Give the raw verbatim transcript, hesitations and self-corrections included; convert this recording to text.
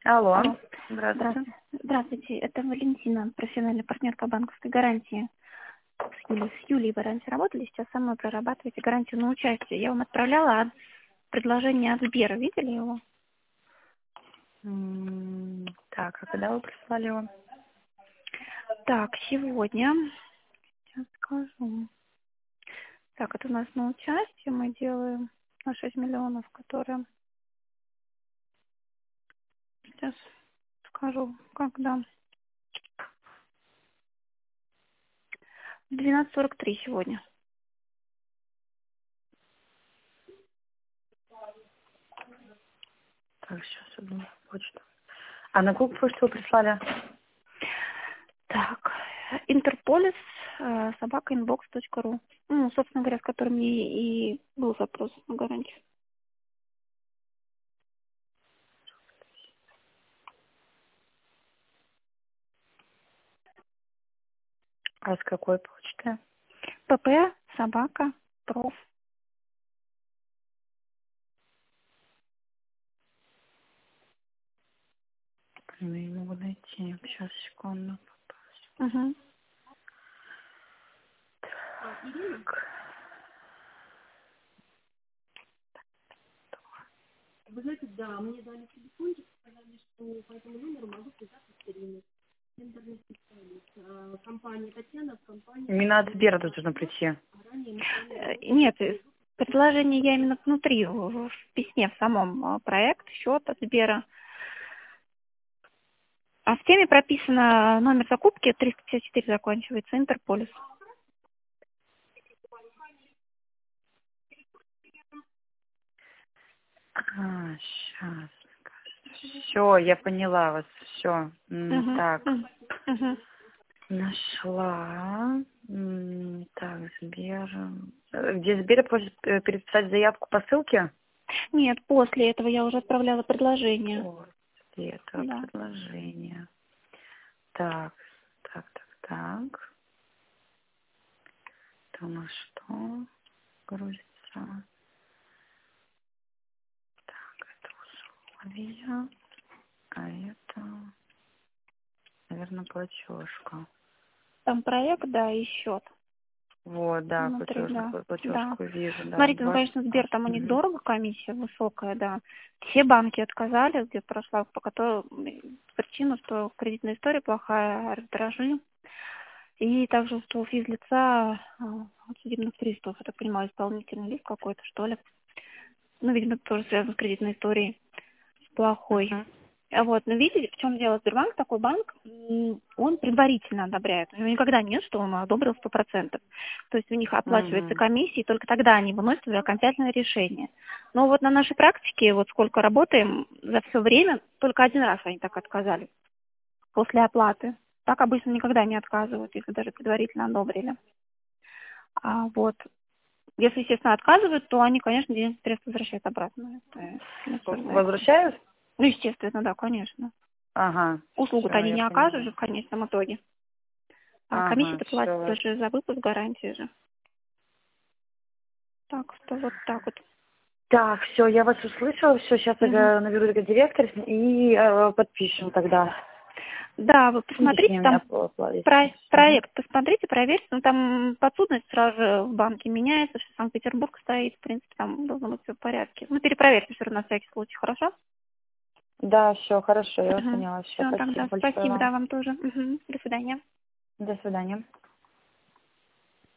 Алло, Алло. здравствуйте. Здравствуйте. Здравствуйте, это Валентина, профессиональный партнер по банковской гарантии. С Юлей, с Юлей вы раньше работали, сейчас со мной прорабатываете гарантию на участие. Я вам отправляла от- предложение от Сбера, видели его? М, Так, а когда вы прислали его? Так, сегодня, сейчас скажу. Так, это у нас на участие мы делаем на шесть миллионов, которые, сейчас скажу, когда. двенадцать сорок три сегодня. Так, сейчас одну почту. А на какую почту вы прислали? Так, Интерполис, э, собака инбокс точка ру. Ну, собственно говоря, с которым и, и был запрос на гарантию. А с какой почты? ПП, собака, проф. Блин, я не могу найти. Сейчас, секунду. Угу. Так. Вы знаете, да, мне дали телефончик, сказали, что по этому номеру могу связаться с Ириной. Интернет-специалист. А, Компания Татьяна, компания... Именно от Сбера тут нужно прийти. Ранее мы с вами Э, Нет, э, предложение я именно внутри, в, в письме, в самом э, проект, счет от Сбера. А в теме прописано номер закупки, триста пятьдесят четыре заканчивается, Интерполис. А, сейчас. Все, я поняла вас. Все. Угу. Так. Угу. Нашла. М, Так, Сбер. Э, Где Сбер просит э, переписать заявку по ссылке? Нет, после этого я уже отправляла предложение. Вот, это Да. предложение. Так, так, так, так. Это у нас что? Грузится. Так, это условия. А это, наверное, платежка. Там проект, да, и счет. Вот, да, Внутри, да, платежку, да. платежку вижу, да. Смотрите, ну, двадцать. конечно, Сбер, там у них Мгм. дорого, комиссия высокая, да. Все банки отказали, где прошла, по которой причину, что кредитная история плохая, арбитражи. И также, что у физлица а, от судебных приставов, я так понимаю, исполнительный лист какой-то, что ли. Ну, видимо, это тоже связано с кредитной историей, с плохой. Мгм. А Вот, но видите, в чем дело? Сбербанк, такой банк, м, он предварительно одобряет. У него никогда нет, что он одобрил сто процентов. То есть у них оплачивается Мгм. комиссия, и только тогда они выносят уже окончательное решение. Но вот на нашей практике, вот сколько работаем, за все время, только один раз они так отказали после оплаты. Так обычно никогда не отказывают, если даже предварительно одобрили. А вот, если, естественно, отказывают, то они, конечно, денежные средства возвращают обратно. Это не обсуждается. Возвращаюсь? Ну, естественно, да, конечно. Ага, Услугу-то все, они я не окажут поняла. же в конечном итоге. А Ага, комиссия-то платится все. же за выпуск гарантии же. Так что вот так вот. Так, все, я вас услышала, все, сейчас Мгм. я наберу директор и э, подпишем тогда. Да, вы Ну, посмотрите, точнее, у меня там по- по- про- Мгм. проект, посмотрите, проверьте. Ну, там подсудность сразу же в банке меняется, что Санкт-Петербург стоит, в принципе, там должно быть все в порядке. Ну, перепроверьте все равно на всякий случай, хорошо? Да, все, хорошо, я вас Угу. поняла. Все, Все, спасибо тогда большое спасибо, да, вам. вам тоже. Угу. До свидания. До свидания.